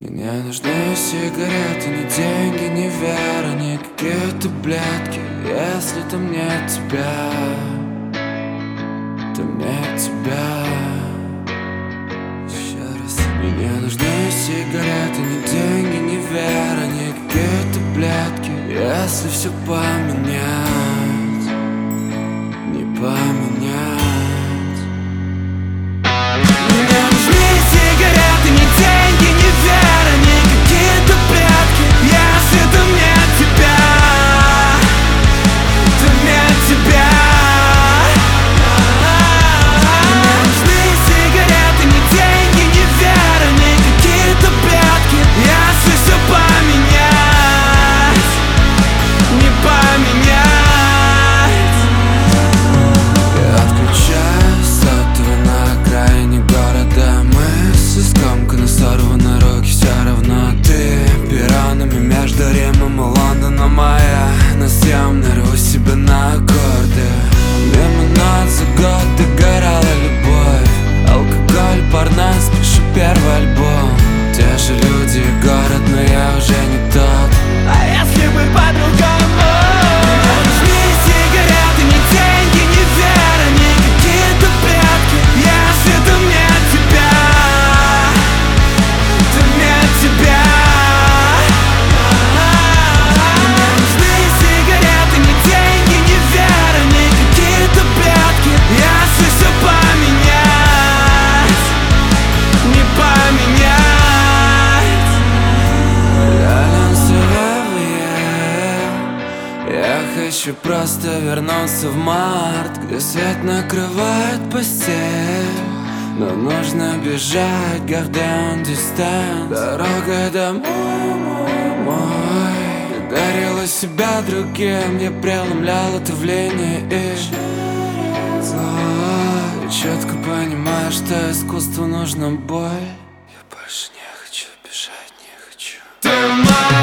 Мне нужны сигареты, ни деньги, ни вера, ни какие-то таблетки. Если там нет тебя, там нет тебя. Еще раз. Мне нужны сигареты, ни деньги, ни вера, ни какие-то таблетки. Если все поменять, не поменять. Мне нужны сигареты, ни деньги, ни вера, ни какие-то таблетки. Если там нет тебя, там нет тебя. Мне нужны сигареты, ни деньги, ни вера, ни какие-то таблетки. Если все поменять, не поменять. Я отключаю сотовый на окраине города. Мысли скомканы, сорваны руки, все равно ты пиранами между Римом и Лондоном, а я на съемной рву себя на аккорды. Лимонад за год, догорала любовь, алкоголь, парнас, пишу первый альбом. Те же люди и город, но я уже не тот. А если бы по-другому? Мне нужны сигареты, ни деньги, ни вера, ни какие-то таблетки. Если там нет тебя, там нет тебя. Мне нужны сигареты, ни деньги, ни вера, ни какие-то таблетки. Если все поменять, не поменять. Я хочу просто вернуться в март, где свет накрывает постель. Но нужно бежать, garden distance. Дорога домой, ты дарила себя другим. Я преломлял это давление и зло. Я четко понимаю, что искусству нужна боль. Я больше не хочу бежать, не хочу.